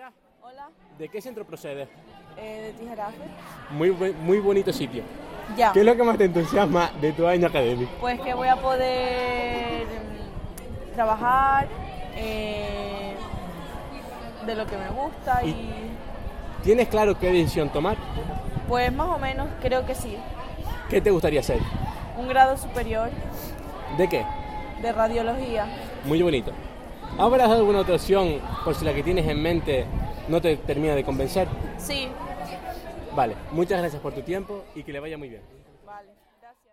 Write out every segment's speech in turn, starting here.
días. Hola, ¿De qué centro procedes? de Tijarafe. Muy bonito sitio. Ya, ¿Qué es lo que más te entusiasma de tu año académico? pues que voy a poder trabajar de lo que me gusta y ¿Tienes claro qué decisión tomar? pues más o menos creo que sí. ¿Qué te gustaría hacer? Un grado superior ¿De qué? de radiología. Muy bonito. ¿Habrás alguna otra opción por si la que tienes en mente no te termina de convencer? Sí, Vale, muchas gracias por tu tiempo y que le vaya muy bien. vale, gracias.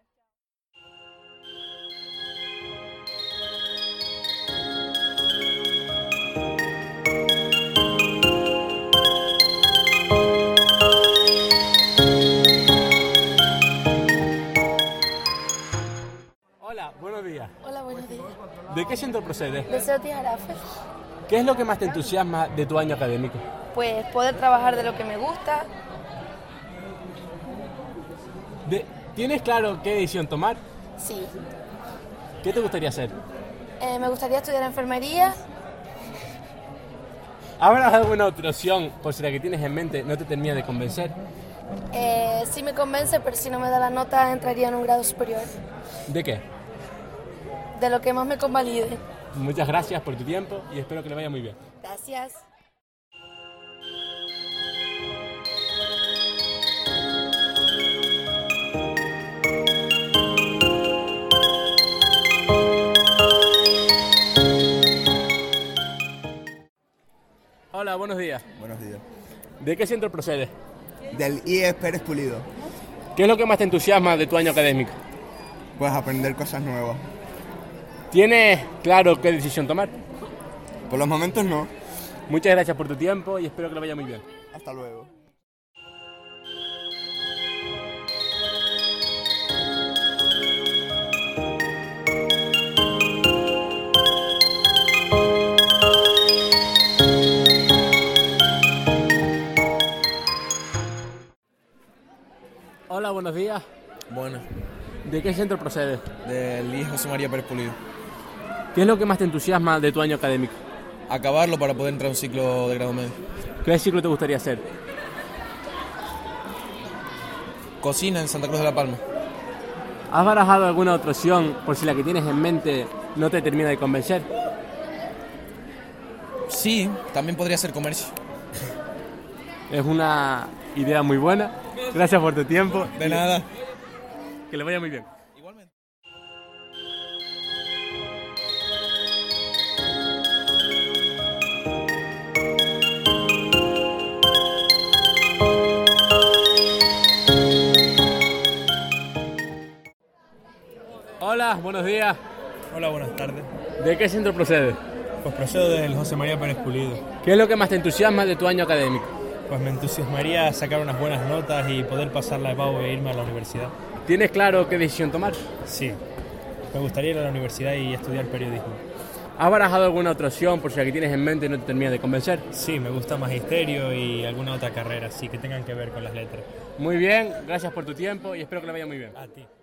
Hola, buenos días. Hola, buenos días. ¿De qué centro procedes? Deseo Tijarafe. ¿Qué es lo que más te entusiasma de tu año académico? Pues poder trabajar de lo que me gusta. ¿Tienes claro qué decisión tomar? Sí. ¿Qué te gustaría hacer? Me gustaría estudiar enfermería. ¿Habrás alguna otra opción por si la que tienes en mente no te termina de convencer? Sí me convence, pero si no me da la nota entraría en un grado superior. ¿De qué? De lo que más me convalide. Muchas gracias por tu tiempo y espero que le vaya muy bien. Gracias. Hola, buenos días. Buenos días. ¿De qué centro procedes? Del IES Pérez Pulido. ¿Qué es lo que más te entusiasma de tu año académico? Pues aprender cosas nuevas. ¿Tienes claro qué decisión tomar? Por los momentos no. Muchas gracias por tu tiempo y espero que le vaya muy bien. Hasta luego. Hola, buenos días. Bueno, ¿De qué centro procedes? del IES José María Pérez Pulido. ¿Qué es lo que más te entusiasma de tu año académico? Acabarlo para poder entrar a un ciclo de grado medio. ¿Qué ciclo te gustaría hacer? Cocina en Santa Cruz de la Palma. ¿Has barajado alguna otra opción por si la que tienes en mente no te termina de convencer? Sí, también podría ser comercio. Es una idea muy buena. Gracias por tu tiempo. De nada. Que le vaya muy bien. Igualmente. Hola, buenos días. Hola, buenas tardes. ¿De qué centro procedes? Pues procedo del José María Pérez Pulido. ¿Qué es lo que más te entusiasma de tu año académico? Pues me entusiasmaría sacar unas buenas notas y poder pasar la EBAU e irme a la universidad. ¿Tienes claro qué decisión tomar? Sí, me gustaría ir a la universidad y estudiar periodismo. ¿Has barajado alguna otra opción por si la que tienes en mente no te termina de convencer? Sí, me gusta magisterio y alguna otra carrera, sí, que tengan que ver con las letras. Muy bien, gracias por tu tiempo y espero que le vaya muy bien. A ti.